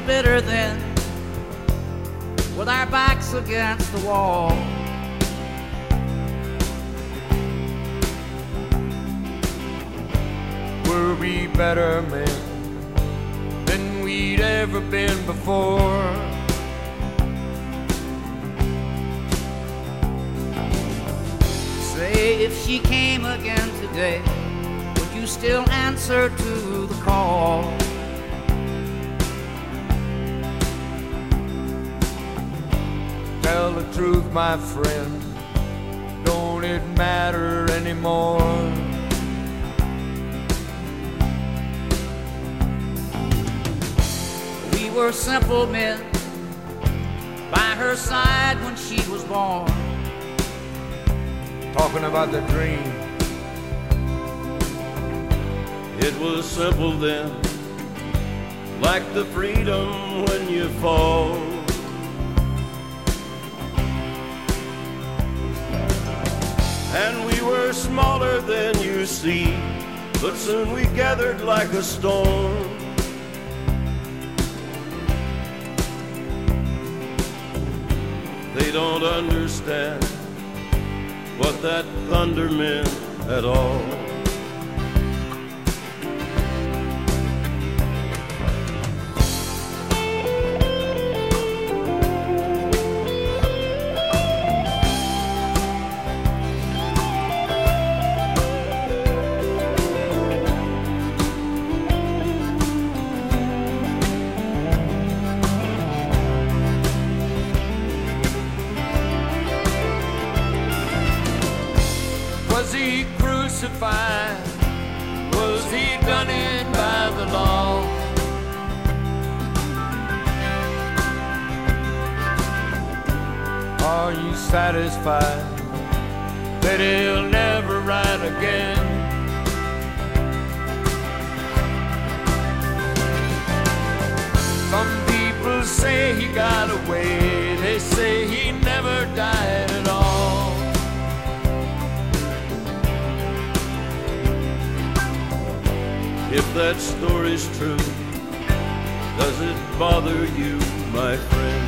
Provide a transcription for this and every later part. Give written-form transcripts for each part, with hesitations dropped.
bitter then, with our backs against the wall. Were we better men than we'd ever been before? Say, if she came again today, would you still answer to the call? Tell the truth, my friend, don't it matter anymore? We were simple men by her side when she was born, Talking about the dream. It was simple then, like the freedom when you fall. And we were smaller than you see, but soon we gathered like a storm. They don't understand what that thunder meant at all. Was he crucified? Was he done in by the law? Are you satisfied that he'll never ride again? Some people say he got away. They say he never died at all. If that story's true, does it bother you, my friend?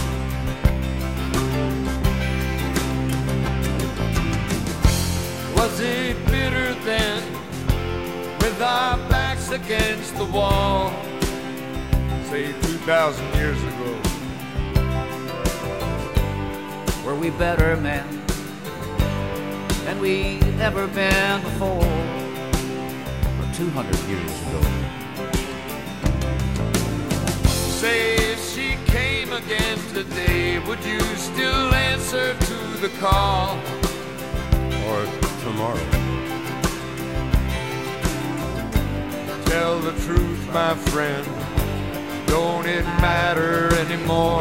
Was it bitter then, with our backs against the wall? Say 2,000 years ago. Were we better men than we'd ever been before? 200 years ago. Say if she came again today, would you still answer to the call? Or tomorrow? Tell the truth, my friend, don't it matter anymore?